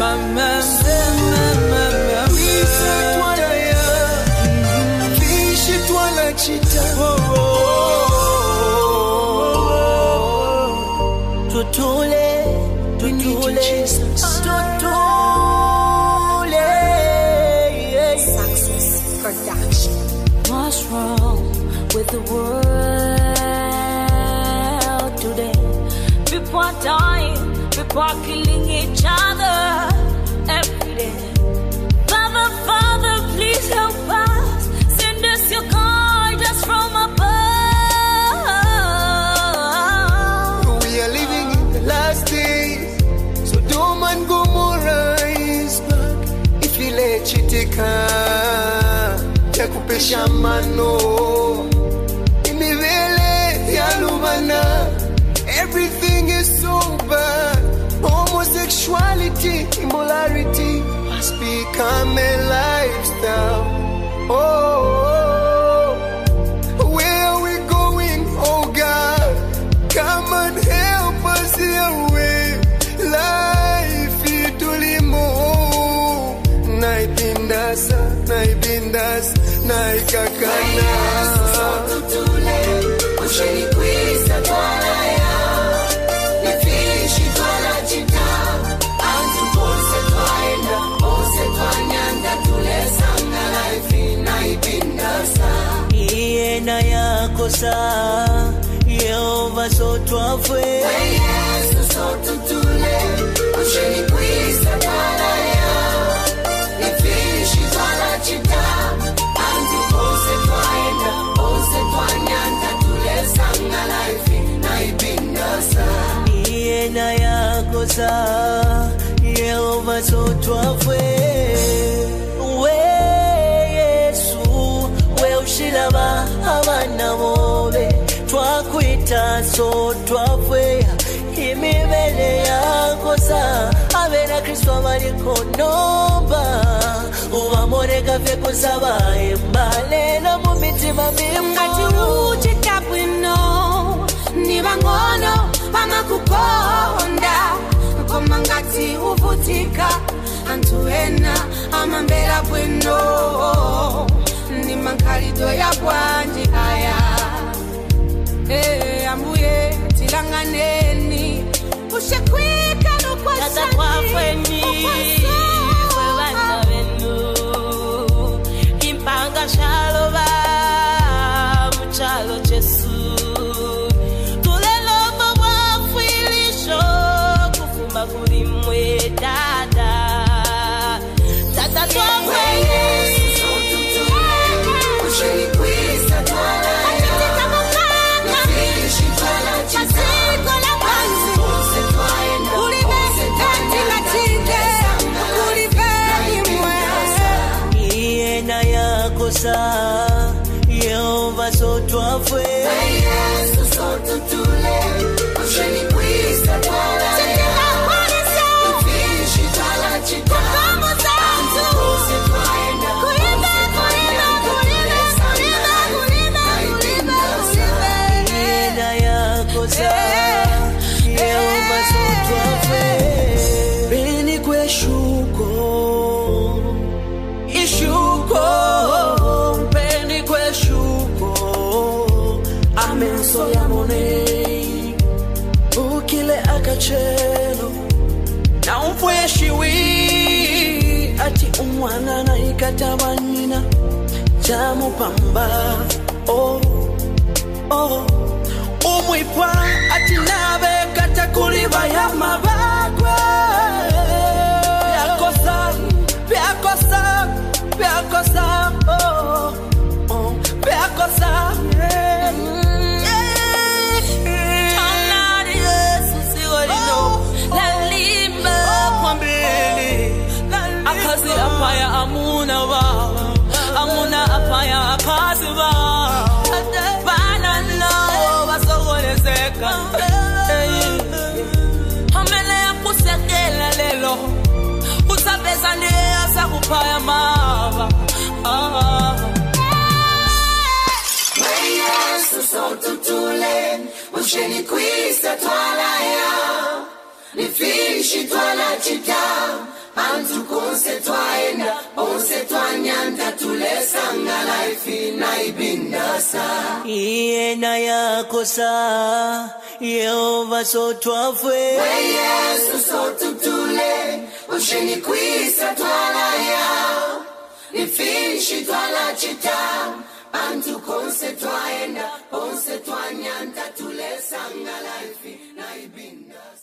Success Production. What's wrong with the world today? People are dying, people are killing each other every day. Father, Father, please help us. Send us your guidance from above. We are living in the last days, so Sodom and Gomorrah is back. If you let you take her, yakupesha mano, imivele yalumana. Everything is so bad. Homosexuality, immorality has become a lifestyle. Oh, where are we going? Oh God, come and help us here. Life itulimo, naibindasa, naikakana. Tutule, usheni kwisa twalaya. Iena yakosa Yehova sotwafwe Yesu sotutule Usheni kwisa twalaya Nifishi twala chita Anti pose twaenda Pose twanyanda Tule sanga life naibindasa Iena yakosa Yehova sotwafwe Ushilaba abana bobe twakwita so twafwe imibele yakosa abera Kristo abaliko nomba ubamoreka fe kusaba embalelo mu mitima ngati uchitapwino nibangono bamakukonda koma ngati uvutika antuena amambela bwino ni mankalido ya bwanji haya ambuye tilanganeni ushekwika tata kwafweni webana benu impanga shaloba muchalo Jesu tulelo mabwafilisho kufuma kuri mwe dada tata kwafweni Yehova sotwafwe Yesu sotutule Usheni kwisa twala Nifishi twala chita Antu kuse twaenda Kulina Iena yakosa Yehova sotwafwe Beni kwe shuko Ishuko Amenso ya mone Ukile akachelo Na umfweshiwi Ati umwana na ikatabanyina Jamu pamba Oh Umwipwa ati nabe katakuliba ya mabagwe Piakosa Piakosa Piakosa Akazi apaya amuna apaya akazi bana no basogolezeka hamele yakusekela lelo usabeza neza kupaya mava Yesu sotutule Usheni kwisa twalaya Nifishi twala chita bantu konse twaenda onse twanyanta tulesanga life na ibindasa Iena yako sa Yehova so twafwe we Yesu so tutule ushini kwisa twala yao nifinishi twala chita bantu konse twaenda onse twanyanta tulesanga life na ibindasa